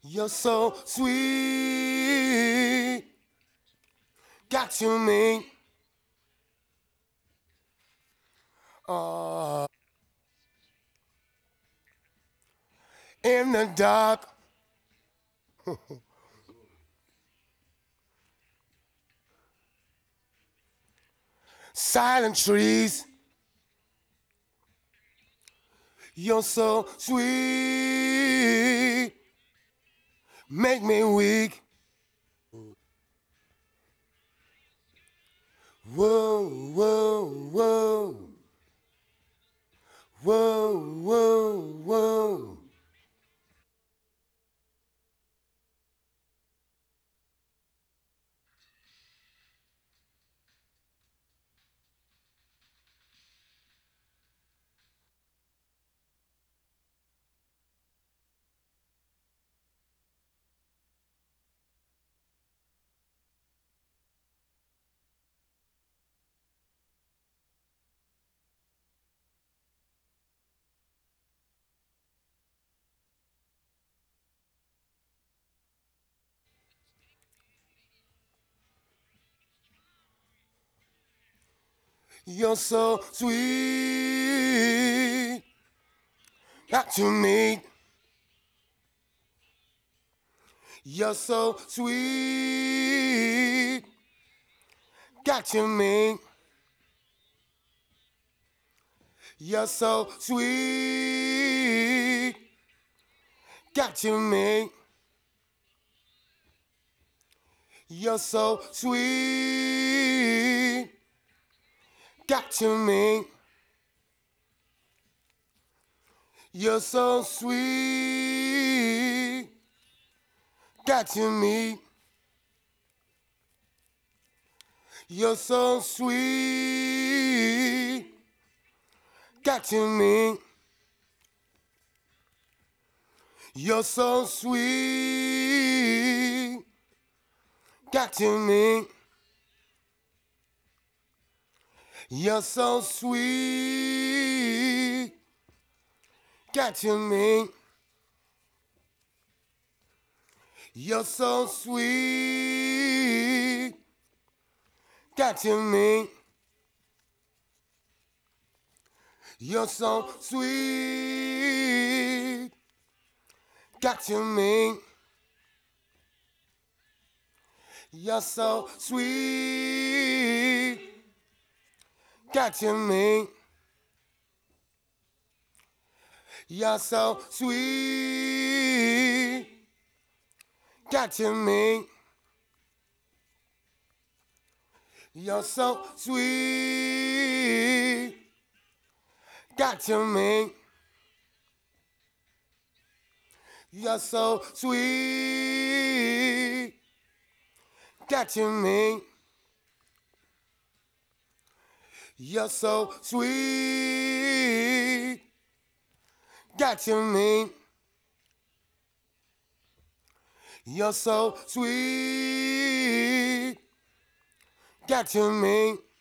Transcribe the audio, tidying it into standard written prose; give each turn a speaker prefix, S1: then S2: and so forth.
S1: You're so sweet. Got to me. In the dark. Silent trees. You're so sweet. Make me weak. Whoa, whoa, whoa. Whoa, whoa, whoa. You're so sweet. Got to me. You're so sweet. Got to me. You're so sweet. Got to me. You're so sweet. Got to me. You're so sweet. Got to me. You're so sweet. Got to me. You're so sweet. Got to me. You're so sweet. Got to me. You're so sweet. Got to me. You're so sweet. Got to me. You're so sweet. Got to me. You're so sweet. Got to me. You're so sweet. Got to me. You're so sweet. Got to me. You're so sweet. Got to me. You're so sweet. Got to me.